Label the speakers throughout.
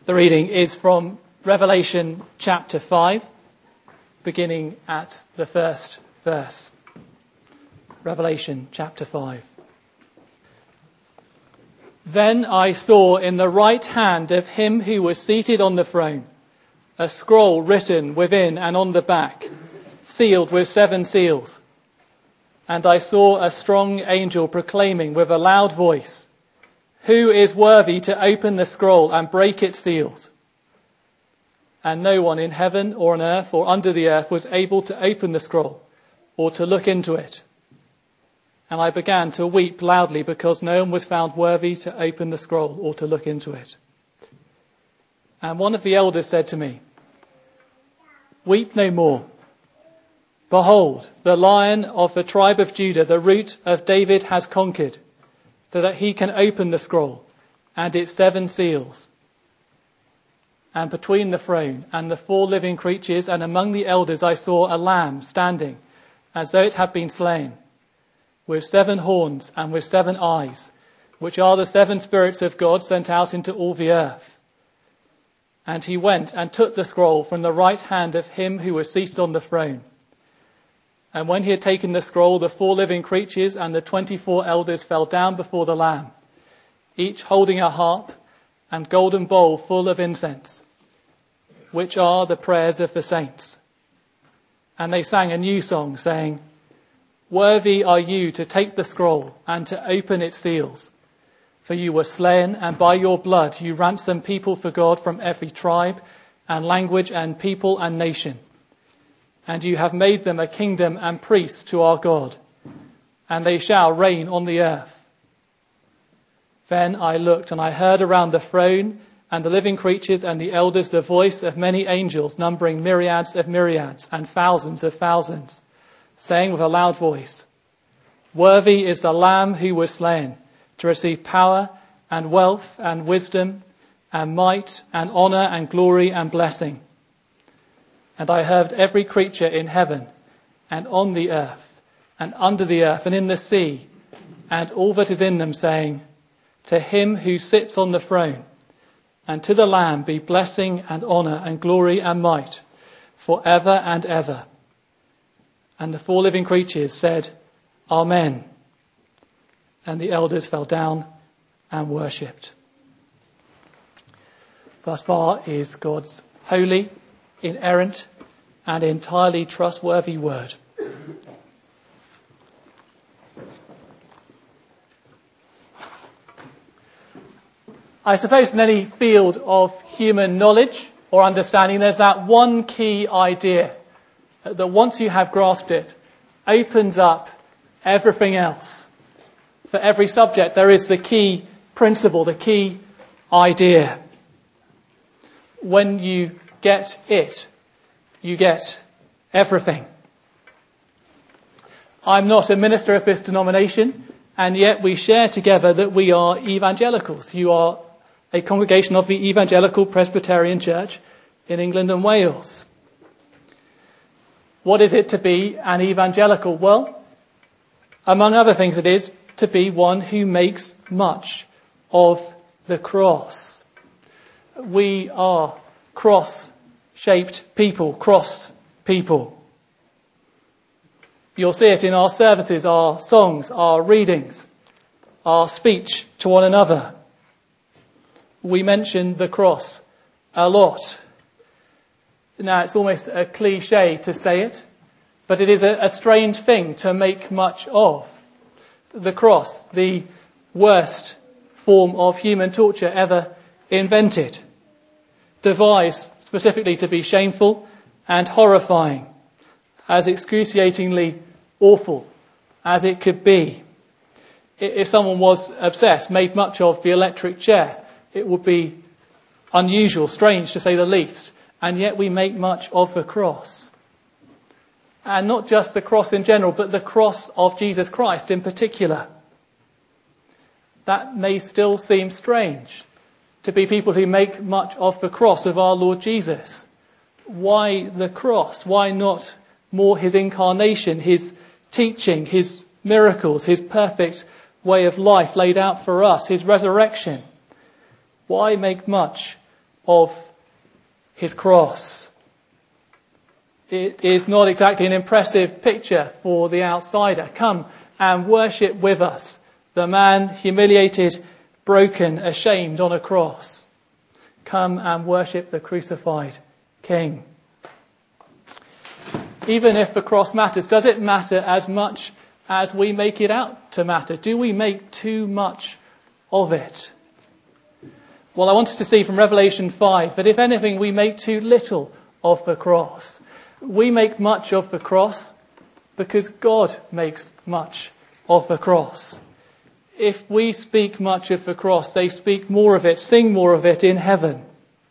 Speaker 1: The reading is from Revelation chapter 5, beginning at the first verse. Revelation chapter 5. Then I saw in the right hand of him who was seated on the throne a scroll written within and on the back, sealed with 7 seals. And I saw a strong angel proclaiming with a loud voice, "Who is worthy to open the scroll and break its seals?" And no one in heaven or on earth or under the earth was able to open the scroll or to look into it. And I began to weep loudly because no one was found worthy to open the scroll or to look into it. And one of the elders said to me, "Weep no more. Behold, the Lion of the tribe of Judah, the Root of David, has conquered, so that he can open the scroll and its 7 seals." And between the throne and the 4 living creatures and among the elders I saw a lamb standing as though it had been slain, with 7 horns and with 7 eyes, which are the 7 spirits of God sent out into all the earth. And he went and took the scroll from the right hand of him who was seated on the throne. And when he had taken the scroll, the 4 living creatures and the 24 elders fell down before the Lamb, each holding a harp and golden bowl full of incense, which are the prayers of the saints. And they sang a new song, saying, "Worthy are you to take the scroll and to open its seals. For you were slain, and by your blood you ransomed people for God from every tribe and language and people and nation. And you have made them a kingdom and priests to our God, and they shall reign on the earth." Then I looked, and I heard around the throne and the living creatures and the elders the voice of many angels, numbering myriads of myriads and thousands of thousands, saying with a loud voice, "Worthy is the Lamb who was slain to receive power and wealth and wisdom and might and honour and glory and blessing." And I heard every creature in heaven and on the earth and under the earth and in the sea and all that is in them saying, "To him who sits on the throne and to the Lamb be blessing and honour and glory and might forever and ever." And the 4 living creatures said, "Amen." And the elders fell down and worshipped. Thus far is God's holy, inerrant, and entirely trustworthy word. I suppose in any field of human knowledge or understanding, there's that one key idea that once you have grasped it, opens up everything else. For every subject, there is the key principle, the key idea. When you get it, you get everything. I'm not a minister of this denomination, and yet we share together that we are evangelicals. You are a congregation of the Evangelical Presbyterian Church in England and Wales. What is it to be an evangelical? Well, among other things, it is to be one who makes much of the cross. We are cross-shaped people, crossed people. You'll see it in our services, our songs, our readings, our speech to one another. We mention the cross a lot. Now, it's almost a cliche to say it, but it is a strange thing to make much of. The cross, the worst form of human torture ever invented, devised specifically to be shameful and horrifying, as excruciatingly awful as it could be. If someone was obsessed, made much of the electric chair, it would be unusual, strange to say the least, and yet we make much of the cross. And not just the cross in general, but the cross of Jesus Christ in particular. That may still seem strange to be people who make much of the cross of our Lord Jesus. Why the cross? Why not more his incarnation, his teaching, his miracles, his perfect way of life laid out for us, his resurrection? Why make much of his cross. It is not exactly an impressive picture for the outsider. Come and worship with us the man humiliated, broken, ashamed on a cross. Come and worship the crucified King. Even if the cross matters, does it matter as much as we make it out to matter? Do we make too much of it? Well, I wanted to see from Revelation 5 that if anything, we make too little of the cross. We make much of the cross because God makes much of the cross. If we speak much of the cross, they speak more of it, sing more of it in heaven.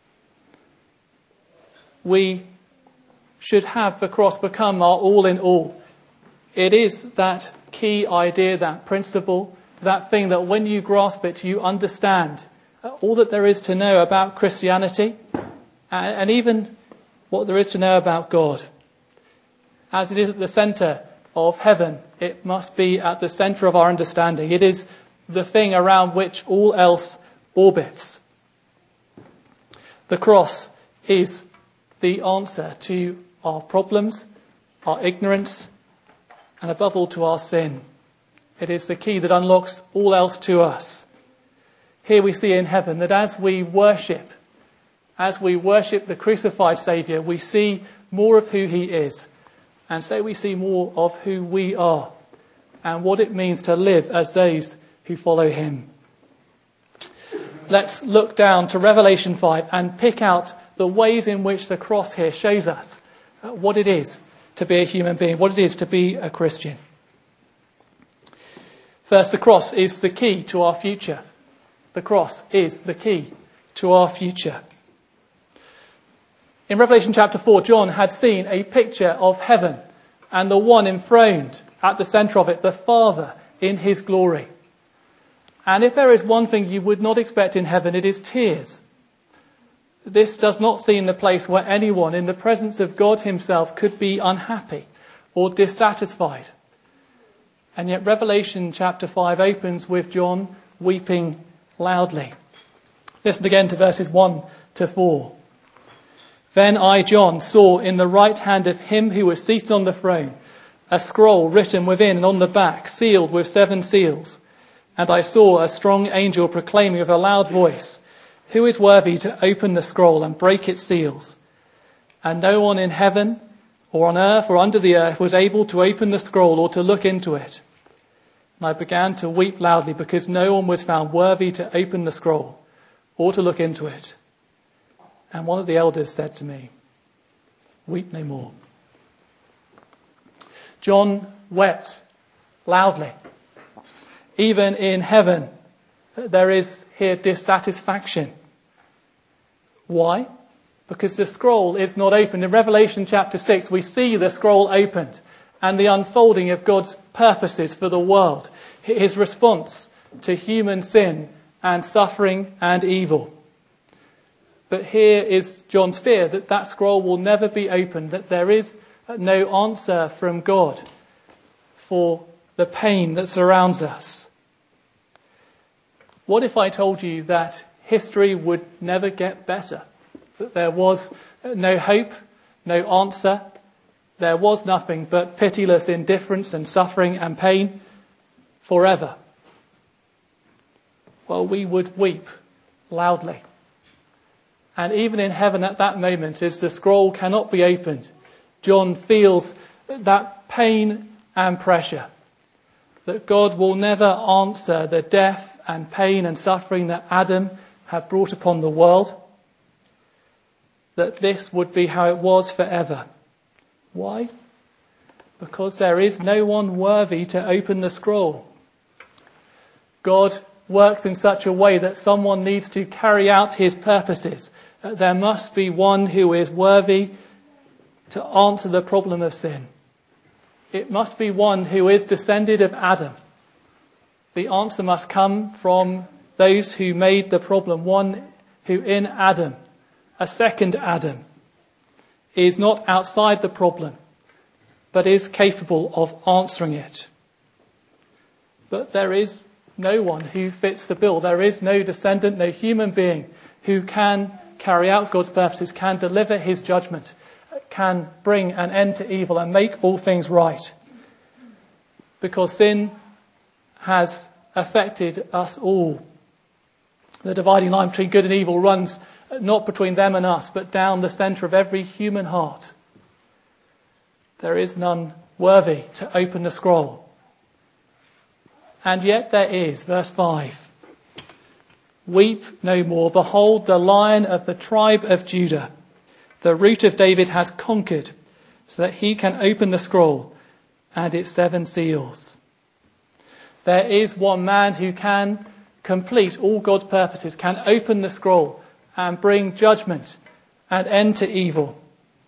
Speaker 1: We should have the cross become our all in all. It is that key idea, that principle, that thing that when you grasp it, you understand all that there is to know about Christianity and even what there is to know about God. As it is at the centre of heaven, it must be at the centre of our understanding. It is the thing around which all else orbits. The cross is the answer to our problems, our ignorance, and above all to our sin. It is the key that unlocks all else to us. Here we see in heaven that as we worship the crucified Saviour, we see more of who he is. And so we see more of who we are and what it means to live as those who follow him. Let's look down to Revelation 5 and pick out the ways in which the cross here shows us what it is to be a human being, what it is to be a Christian. First, the cross is the key to our future. The cross is the key to our future. In Revelation chapter 4, John had seen a picture of heaven and the one enthroned at the centre of it, the Father in his glory. And if there is one thing you would not expect in heaven, it is tears. This does not seem the place where anyone in the presence of God himself could be unhappy or dissatisfied. And yet Revelation chapter 5 opens with John weeping loudly. Listen again to verses 1 to 4. Then I, John, saw in the right hand of him who was seated on the throne a scroll written within and on the back, sealed with 7 seals. And I saw a strong angel proclaiming with a loud voice, "Who is worthy to open the scroll and break its seals?" And no one in heaven or on earth or under the earth was able to open the scroll or to look into it. And I began to weep loudly because no one was found worthy to open the scroll or to look into it. And one of the elders said to me, "Weep no more." John wept loudly. Even in heaven, there is here dissatisfaction. Why? Because the scroll is not opened. In Revelation chapter 6, we see the scroll opened and the unfolding of God's purposes for the world, his response to human sin and suffering and evil. But here is John's fear that that scroll will never be opened, that there is no answer from God for the pain that surrounds us. What if I told you that history would never get better? That there was no hope, no answer, there was nothing but pitiless indifference and suffering and pain forever? Well, we would weep loudly. And even in heaven at that moment, as the scroll cannot be opened, John feels that pain and pressure, that God will never answer the death and pain and suffering that Adam had brought upon the world, that this would be how it was forever. Why? Because there is no one worthy to open the scroll. God works in such a way that someone needs to carry out his purposes. There must be one who is worthy to answer the problem of sin. It must be one who is descended of Adam. The answer must come from those who made the problem, one who in Adam, a second Adam, is not outside the problem, but is capable of answering it. But there is no one who fits the bill. There is no descendant, no human being who can carry out God's purposes, can deliver his judgment, can bring an end to evil and make all things right. Because sin has affected us all. The dividing line between good and evil runs not between them and us, but down the centre of every human heart. There is none worthy to open the scroll. And yet there is, verse 5. Weep no more. Behold, the Lion of the tribe of Judah, the Root of David, has conquered, so that he can open the scroll and its 7 seals. There is one man who can complete all God's purposes, can open the scroll and bring judgment and end to evil.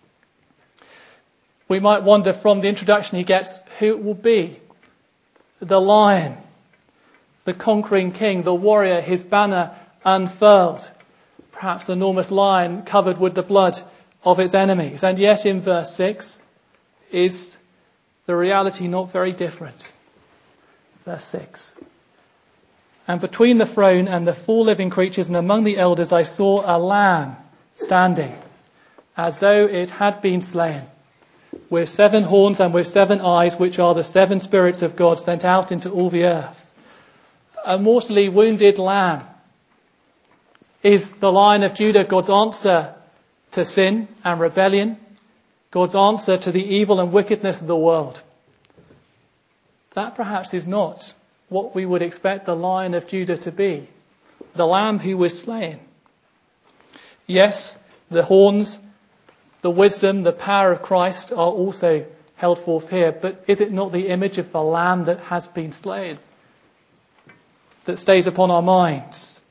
Speaker 1: We might wonder from the introduction he gets who it will be. The Lion, the conquering king, the warrior, his banner unfurled. Perhaps an enormous lion covered with the blood of its enemies. And yet in verse 6 is the reality not very different. Verse 6. And between the throne and the 4 living creatures and among the elders I saw a lamb standing, as though it had been slain, with 7 horns and with 7 eyes, which are the 7 spirits of God sent out into all the earth. A mortally wounded lamb. Is the Lion of Judah God's answer to sin and rebellion? God's answer to the evil and wickedness of the world? That perhaps is not what we would expect the Lion of Judah to be. The lamb who was slain. Yes, the horns, the wisdom, the power of Christ are also held forth here. But is it not the image of the lamb that has been slain that stays upon our minds?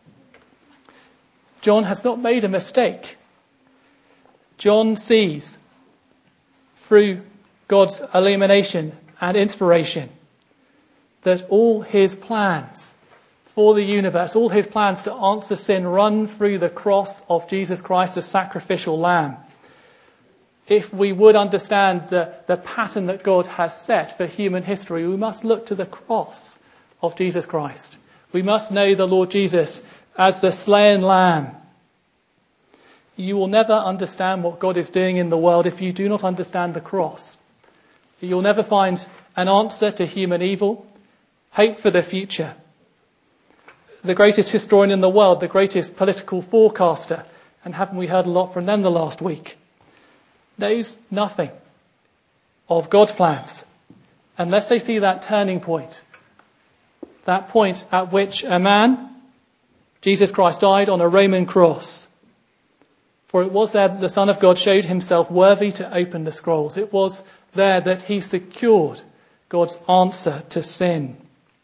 Speaker 1: John has not made a mistake. John sees through God's illumination and inspiration that all his plans for the universe, all his plans to answer sin run through the cross of Jesus Christ, the sacrificial lamb. If we would understand the pattern that God has set for human history, we must look to the cross of Jesus Christ. We must know the Lord Jesus as the slain lamb. You will never understand what God is doing in the world if you do not understand the cross. You'll never find an answer to human evil, hope for the future. The greatest historian in the world, the greatest political forecaster, and haven't we heard a lot from them the last week, knows nothing of God's plans unless they see that turning point. That point at which a man, Jesus Christ, died on a Roman cross. For it was there that the Son of God showed himself worthy to open the scrolls. It was there that he secured God's answer to sin.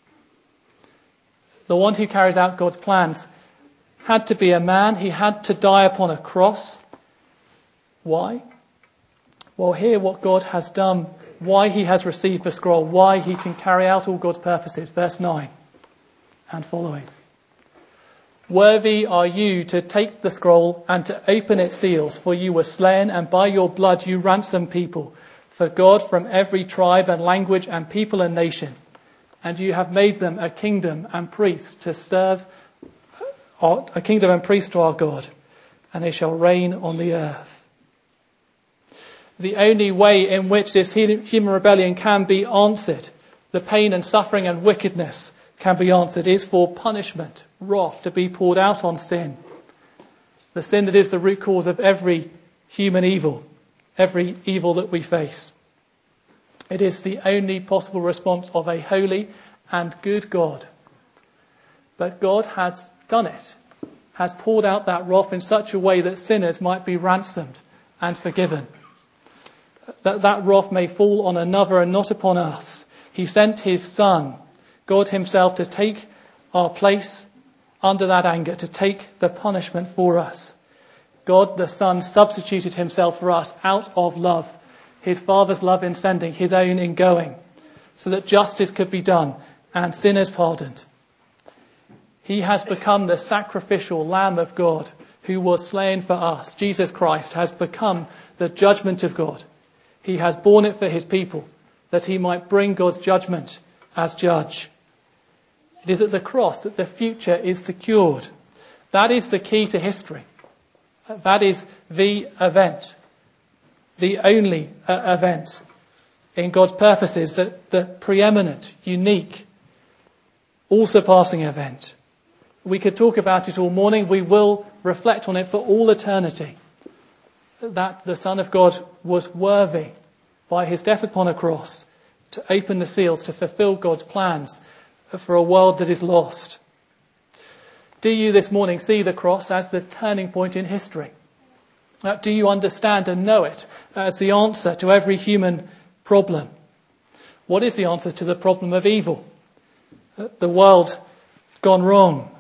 Speaker 1: The one who carries out God's plans had to be a man. He had to die upon a cross. Why? Well, hear what God has done, why he has received the scroll, why he can carry out all God's purposes. Verse 9 and following. Worthy are you to take the scroll and to open its seals, for you were slain, and by your blood you ransomed people for God from every tribe and language and people and nation. And you have made them a kingdom and priests to serve, a kingdom and priests to our God, and they shall reign on the earth. The only way in which this human rebellion can be answered, the pain and suffering and wickedness can be answered, is for punishment, wrath to be poured out on sin. The sin that is the root cause of every human evil, every evil that we face. It is the only possible response of a holy and good God. But God has done it, has poured out that wrath in such a way that sinners might be ransomed and forgiven. That wrath may fall on another and not upon us. He sent his Son, God himself, to take our place under that anger, to take the punishment for us. God the Son substituted himself for us out of love, his Father's love in sending, his own in going, so that justice could be done and sinners pardoned. He has become the sacrificial Lamb of God who was slain for us. Jesus Christ has become the judgment of God. He has borne it for his people, that he might bring God's judgment as judge. It is at the cross that the future is secured. That is the key to history. That is the event, the only event in God's purposes, the preeminent, unique, all-surpassing event. We could talk about it all morning. We will reflect on it for all eternity. That the Son of God was worthy by his death upon a cross to open the seals, to fulfill God's plans for a world that is lost. Do you this morning see the cross as the turning point in history? Do you understand and know it as the answer to every human problem? What is the answer to the problem of evil? The world gone wrong.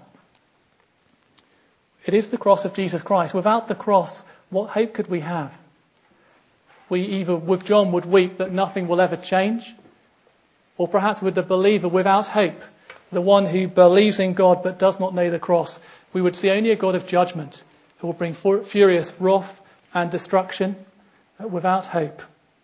Speaker 1: It is the cross of Jesus Christ. Without the cross, what hope could we have? We either, with John, would weep that nothing will ever change, or perhaps with the believer without hope, the one who believes in God but does not know the cross, we would see only a God of judgment who will bring furious wrath and destruction without hope.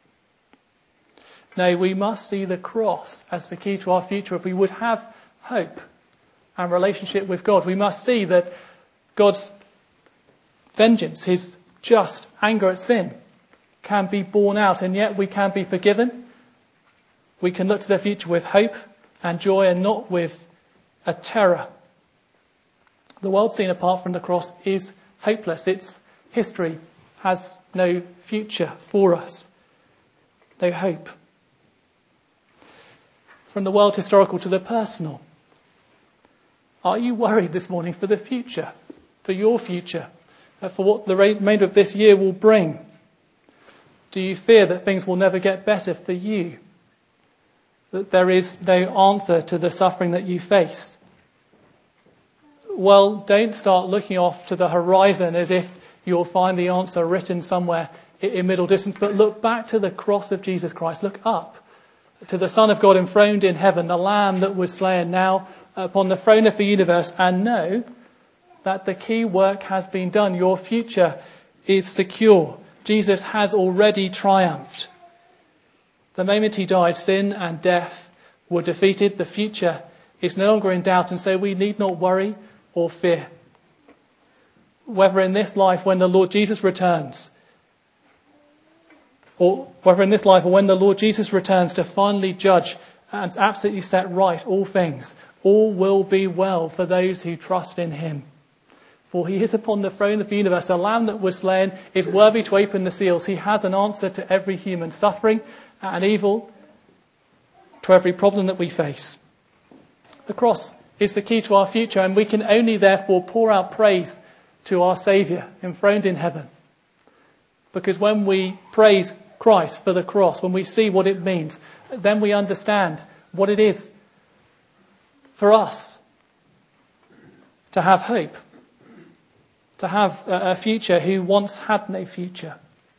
Speaker 1: No, we must see the cross as the key to our future. If we would have hope and relationship with God, we must see that God's vengeance, his just anger at sin, can be borne out, and yet we can be forgiven. We can look to the future with hope and joy and not with a terror. The world seen apart from the cross is hopeless. Its history has no future for us, no hope. From the world historical to the personal, are you worried this morning for the future, for your future, for what the remainder of this year will bring? Do you fear that things will never get better for you? That there is no answer to the suffering that you face? Well, don't start looking off to the horizon as if you'll find the answer written somewhere in middle distance, but look back to the cross of Jesus Christ. Look up to the Son of God enthroned in heaven, the Lamb that was slain now upon the throne of the universe, and know that the key work has been done. Your future is secure. Jesus has already triumphed. The moment he died, sin and death were defeated. The future is no longer in doubt, and so we need not worry or fear. Whether in this life when the Lord Jesus returns, or whether in this life or when the Lord Jesus returns to finally judge and absolutely set right all things, all will be well for those who trust in him. For he is upon the throne of the universe. The Lamb that was slain is worthy to open the seals. He has an answer to every human suffering and evil, to every problem that we face. The cross is the key to our future, and we can only therefore pour out praise to our Saviour enthroned in heaven. Because when we praise Christ for the cross, when we see what it means, then we understand what it is for us to have hope, to have a future who once had no future.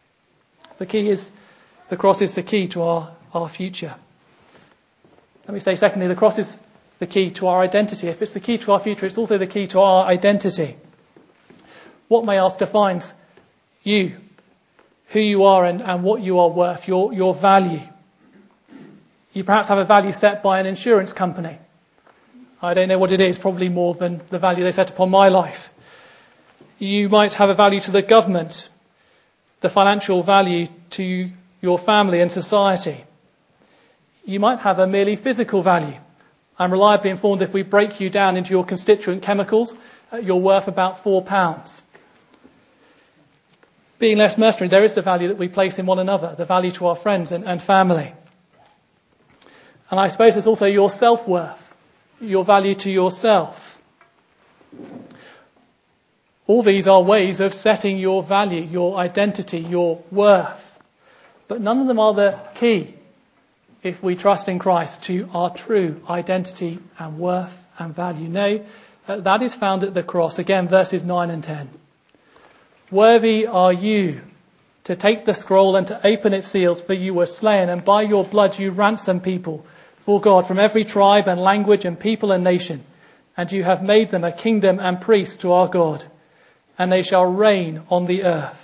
Speaker 1: The cross is the key to our future. Let me say secondly, the cross is the key to our identity. If it's the key to our future, it's also the key to our identity. What, may I ask, defines you, who you are and what you are worth, your value? You perhaps have a value set by an insurance company. I don't know what it is, probably more than the value they set upon my life. You might have a value to the government, the financial value to your family and society. You might have a merely physical value. I'm reliably informed if we break you down into your constituent chemicals, you're worth about £4. Being less mercenary, there is the value that we place in one another, the value to our friends and family. And I suppose it's also your self-worth, your value to yourself. All these are ways of setting your value, your identity, your worth. But none of them are the key, if we trust in Christ, to our true identity and worth and value. No, that is found at the cross. Again, verses 9 and 10. Worthy are you to take the scroll and to open its seals, for you were slain, and by your blood you ransomed people for God from every tribe and language and people and nation. And you have made them a kingdom and priests to our God, and they shall reign on the earth.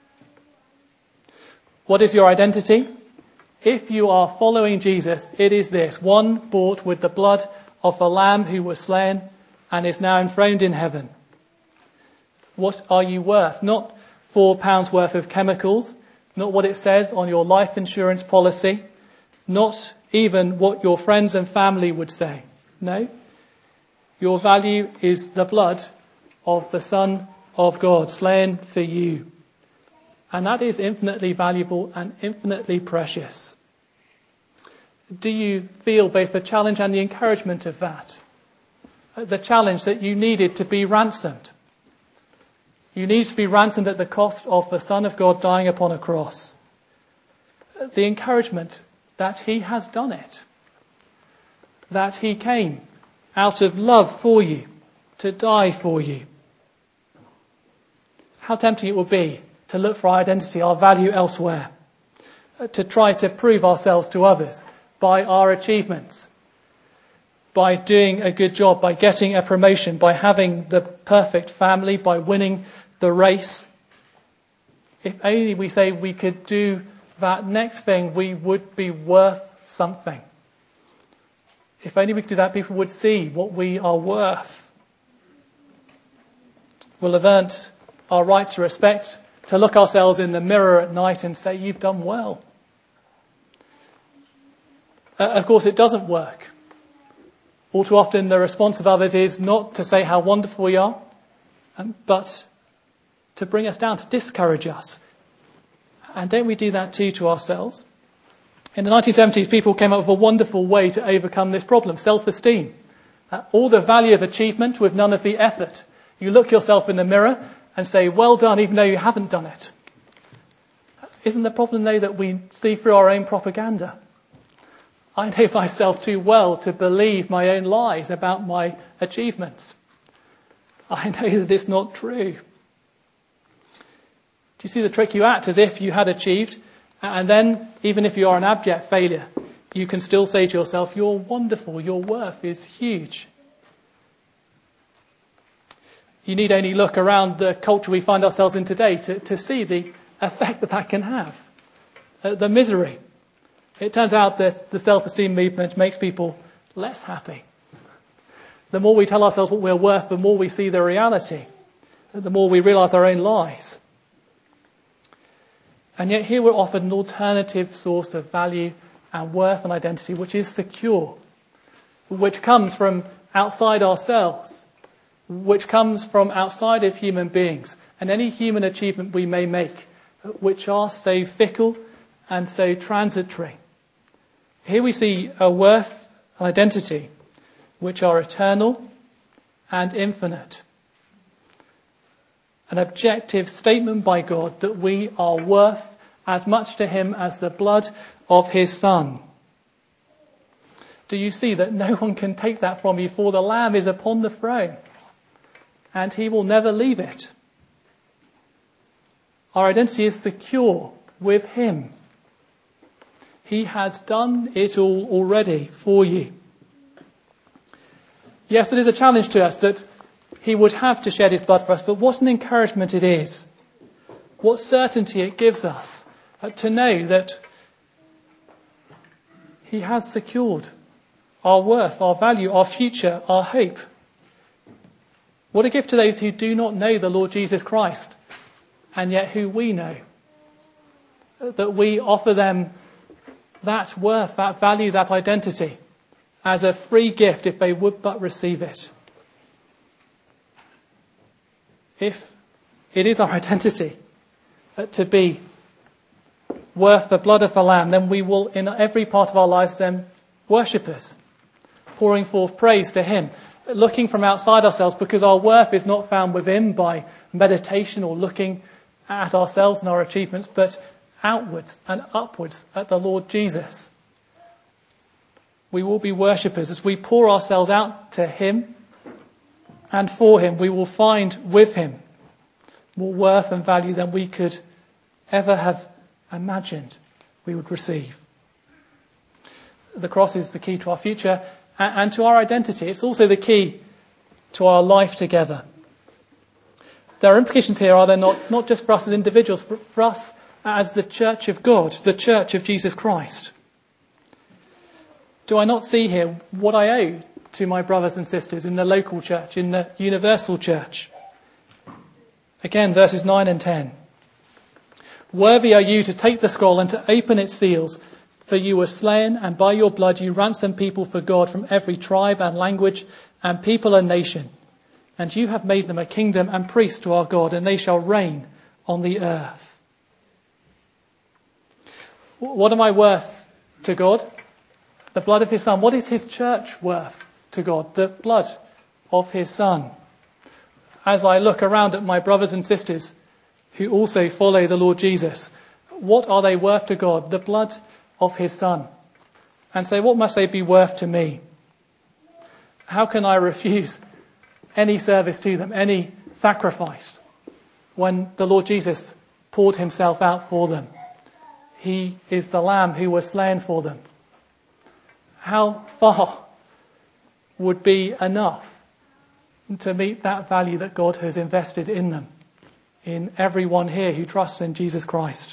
Speaker 1: What is your identity? If you are following Jesus, it is this: one bought with the blood of the Lamb who was slain and is now enthroned in heaven. What are you worth? Not £4 worth of chemicals, not what it says on your life insurance policy, not even what your friends and family would say. No. Your value is the blood of the Son of God, slain for you. And that is infinitely valuable and infinitely precious. Do you feel both the challenge and the encouragement of that? The challenge that you needed to be ransomed. You need to be ransomed at the cost of the Son of God dying upon a cross. The encouragement that he has done it. That he came out of love for you, to die for you. How tempting it would be to look for our identity, our value elsewhere. To try to prove ourselves to others by our achievements, by doing a good job, by getting a promotion, by having the perfect family, by winning the race. If only we say we could do that next thing, we would be worth something. If only we could do that, people would see what we are worth. We'll have earned our right to respect, to look ourselves in the mirror at night and say, you've done well. Of course, it doesn't work. All too often the response of others is not to say how wonderful we are, but to bring us down, to discourage us. And don't we do that too to ourselves? In the 1970s, people came up with a wonderful way to overcome this problem, self-esteem. All the value of achievement with none of the effort. You look yourself in the mirror and say, well done, even though you haven't done it. Isn't the problem, though, that we see through our own propaganda? I know myself too well to believe my own lies about my achievements. I know that it's not true. Do you see the trick? You act as if you had achieved, and then, even if you are an abject failure, you can still say to yourself, you're wonderful, your worth is huge. You need only look around the culture we find ourselves in today to see the effect that can have. The misery. It turns out that the self-esteem movement makes people less happy. The more we tell ourselves what we're worth, the more we see the reality. The more we realise our own lies. And yet here we're offered an alternative source of value and worth and identity, which is secure, which comes from outside ourselves, which comes from outside of human beings and any human achievement we may make, which are so fickle and so transitory. Here we see a worth and identity which are eternal and infinite. An objective statement by God that we are worth as much to him as the blood of his Son. Do you see that no one can take that from you, for the Lamb is upon the throne and he will never leave it. Our identity is secure with him. He has done it all already for you. Yes, it is a challenge to us that he would have to shed his blood for us, but what an encouragement it is. What certainty it gives us to know that he has secured our worth, our value, our future, our hope. What a gift to those who do not know the Lord Jesus Christ, and yet who we know. That we offer them that worth, that value, that identity as a free gift if they would but receive it. If it is our identity to be worth the blood of the Lamb, then we will in every part of our lives then worshippers, pouring forth praise to him, looking from outside ourselves, because our worth is not found within by meditation or looking at ourselves and our achievements, but outwards and upwards at the Lord Jesus. We will be worshippers as we pour ourselves out to him and for him. We will find with him more worth and value than we could ever have imagined we would receive. The cross is the key to our future and to our identity. It's also the key to our life together. There are implications here, are there not just for us as individuals, but for us as the church of God, the church of Jesus Christ. Do I not see here what I owe to my brothers and sisters in the local church, in the universal church? Again, verses 9 and 10. Worthy are you to take the scroll and to open its seals, for you were slain, and by your blood you ransomed people for God from every tribe and language and people and nation. And you have made them a kingdom and priests to our God, and they shall reign on the earth. What am I worth to God? The blood of his Son. What is his church worth to God? The blood of his Son. As I look around at my brothers and sisters who also follow the Lord Jesus, what are they worth to God? The blood of his Son. And so what must they be worth to me? How can I refuse any service to them, any sacrifice, when the Lord Jesus poured himself out for them? He is the Lamb who was slain for them. How far would be enough to meet that value that God has invested in them, in everyone here who trusts in Jesus Christ?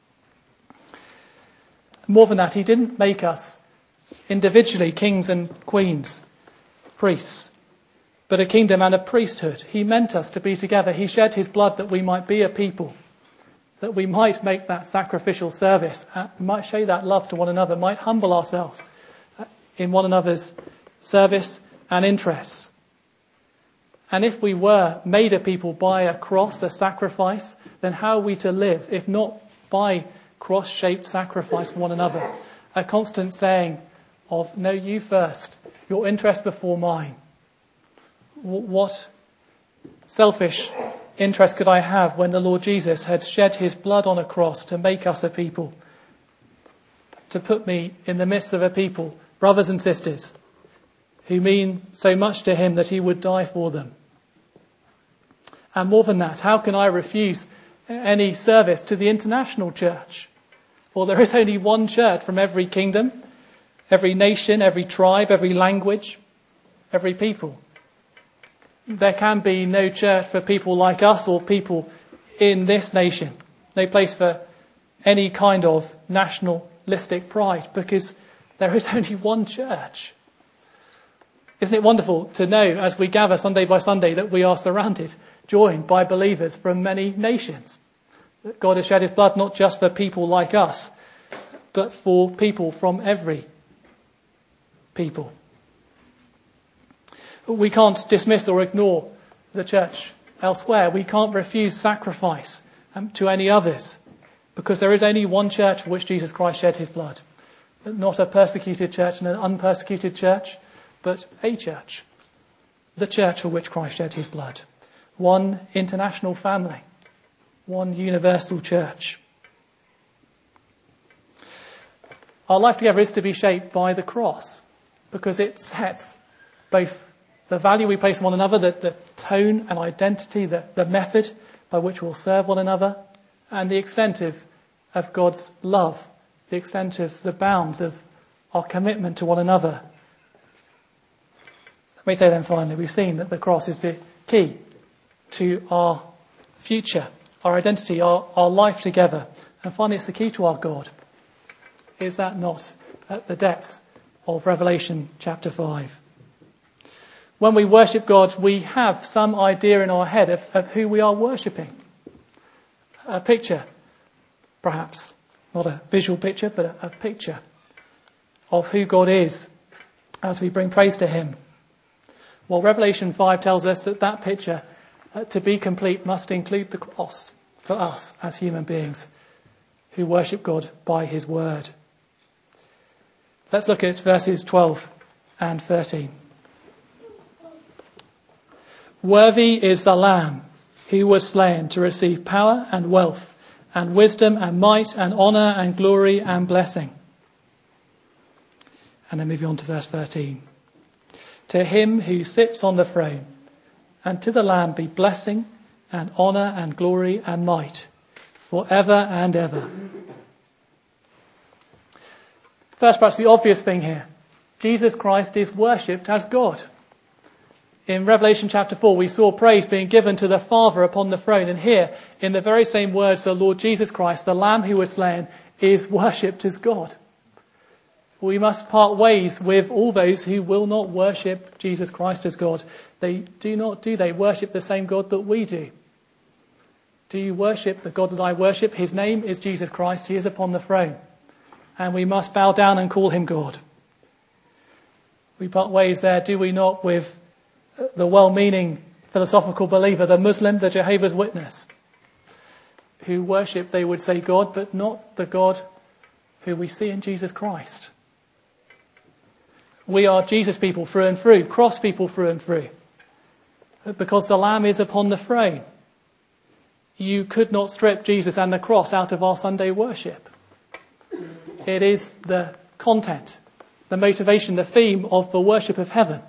Speaker 1: More than that, he didn't make us individually kings and queens, priests, but a kingdom and a priesthood. He meant us to be together. He shed his blood that we might be a people, that we might make that sacrificial service, might show that love to one another, might humble ourselves in one another's service and interests. And if we were made a people by a cross, a sacrifice, then how are we to live if not by cross-shaped sacrifice for one another? A constant saying of, no, you first, your interest before mine. What selfish interest could I have when the Lord Jesus had shed his blood on a cross to make us a people, to put me in the midst of a people, brothers and sisters, who mean so much to him that he would die for them? And more than that, how can I refuse any service to the international church? For there is only one church from every kingdom, every nation, every tribe, every language, every people. There can be no church for people like us or people in this nation. No place for any kind of nationalistic pride, because there is only one church. Isn't it wonderful to know as we gather Sunday by Sunday that we are surrounded, joined by believers from many nations? That God has shed his blood not just for people like us, but for people from every people. We can't dismiss or ignore the church elsewhere. We can't refuse sacrifice to any others, because there is only one church for which Jesus Christ shed his blood. Not a persecuted church and an unpersecuted church, but a church. The church for which Christ shed his blood. One international family. One universal church. Our life together is to be shaped by the cross, because it sets both the value we place on one another, the tone and identity, the method by which we'll serve one another, and the extent of God's love, the extent of the bounds of our commitment to one another. Let me say then finally, we've seen that the cross is the key to our future, our identity, our life together. And finally, it's the key to our God. Is that not at the depths of Revelation chapter 5? When we worship God, we have some idea in our head of who we are worshipping. A picture, perhaps, not a visual picture, but a picture of who God is as we bring praise to him. Well, Revelation 5 tells us that picture, to be complete, must include the cross for us as human beings who worship God by his word. Let's look at verses 12 and 13. Worthy is the Lamb who was slain to receive power and wealth and wisdom and might and honour and glory and blessing. And then moving on to verse 13. To him who sits on the throne and to the Lamb be blessing and honour and glory and might forever and ever. First, perhaps the obvious thing here. Jesus Christ is worshipped as God. In Revelation chapter 4, we saw praise being given to the Father upon the throne. And here, in the very same words, the Lord Jesus Christ, the Lamb who was slain, is worshipped as God. We must part ways with all those who will not worship Jesus Christ as God. They worship the same God that we do. Do you worship the God that I worship? His name is Jesus Christ. He is upon the throne. And we must bow down and call him God. We part ways there, do we not, with the well-meaning philosophical believer, the Muslim, the Jehovah's Witness, who worship, they would say, God, but not the God who we see in Jesus Christ. We are Jesus people through and through, cross people through and through, because the Lamb is upon the throne. You could not strip Jesus and the cross out of our Sunday worship. It is the content, the motivation, the theme of the worship of heaven.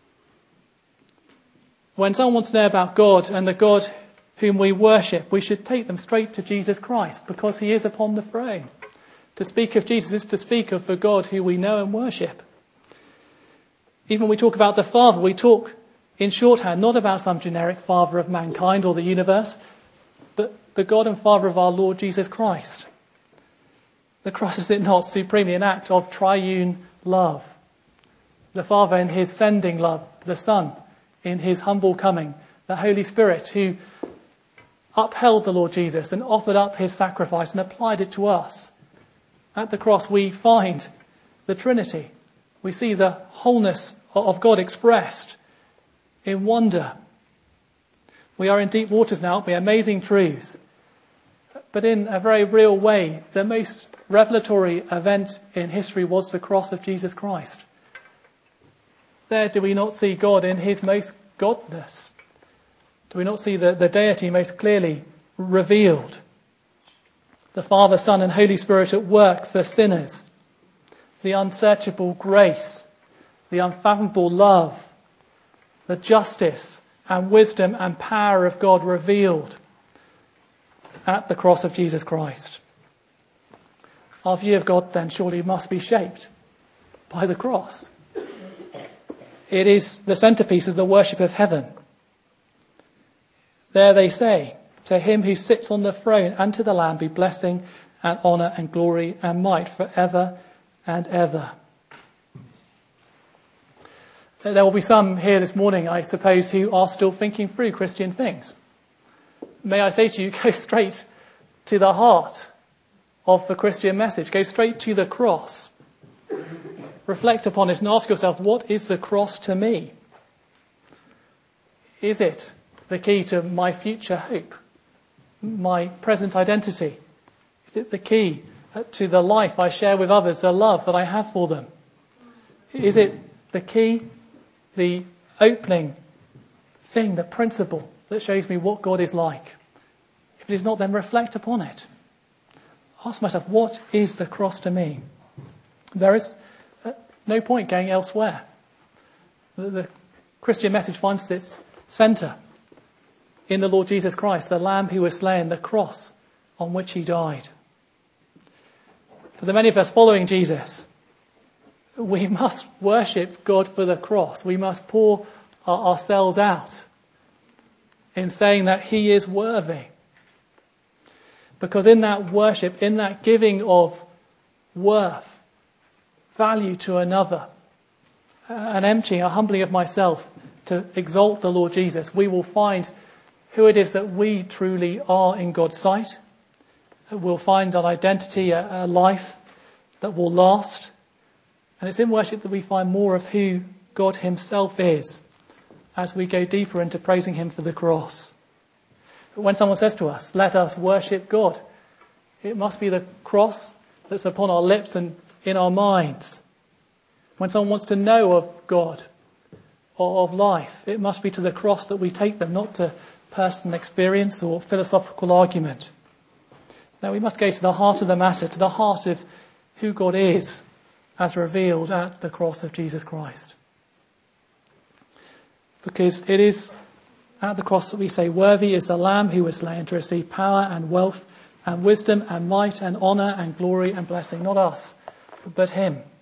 Speaker 1: When someone wants to know about God and the God whom we worship, we should take them straight to Jesus Christ, because he is upon the throne. To speak of Jesus is to speak of the God who we know and worship. Even when we talk about the Father, we talk in shorthand not about some generic Father of mankind or the universe, but the God and Father of our Lord Jesus Christ. The cross, is it not, supremely an act of triune love? The Father in his sending love, the Son in his humble coming, the Holy Spirit who upheld the Lord Jesus and offered up his sacrifice and applied it to us. At the cross we find the Trinity. We see the wholeness of God expressed in wonder. We are in deep waters now, the amazing truths. But in a very real way, the most revelatory event in history was the cross of Jesus Christ. There do we not see God in his most godness? Do we not see the deity most clearly revealed? The Father, Son and Holy Spirit at work for sinners. The unsearchable grace, the unfathomable love, the justice and wisdom and power of God revealed at the cross of Jesus Christ. Our view of God then surely must be shaped by the cross. It is the centerpiece of the worship of heaven. There they say, to him who sits on the throne and to the Lamb be blessing and honour and glory and might forever and ever. There will be some here this morning, I suppose, who are still thinking through Christian things. May I say to you, go straight to the heart of the Christian message. Go straight to the cross. Reflect upon it and ask yourself, what is the cross to me? Is it the key to my future hope? My present identity? Is it the key to the life I share with others, the love that I have for them? Is it the key, the opening thing, the principle that shows me what God is like? If it is not, then reflect upon it. Ask myself, what is the cross to me? There is no point going elsewhere. The Christian message finds its centre in the Lord Jesus Christ, the Lamb who was slain, the cross on which he died. For the many of us following Jesus, we must worship God for the cross. We must pour ourselves out in saying that he is worthy. Because in that worship, in that giving of worth, value to another, an emptying, a humbling of myself to exalt the Lord Jesus, we will find who it is that we truly are in God's sight. We'll find an identity, a life that will last. And it's in worship that we find more of who God himself is as we go deeper into praising him for the cross. But when someone says to us, let us worship God, it must be the cross that's upon our lips and in our minds. When someone wants to know of God or of life, it must be to the cross that we take them, not to personal experience or philosophical argument. Now we must go to the heart of the matter, to the heart of who God is as revealed at the cross of Jesus Christ. Because it is at the cross that we say, worthy is the Lamb who was slain to receive power and wealth and wisdom and might and honour and glory and blessing. Not us, but him.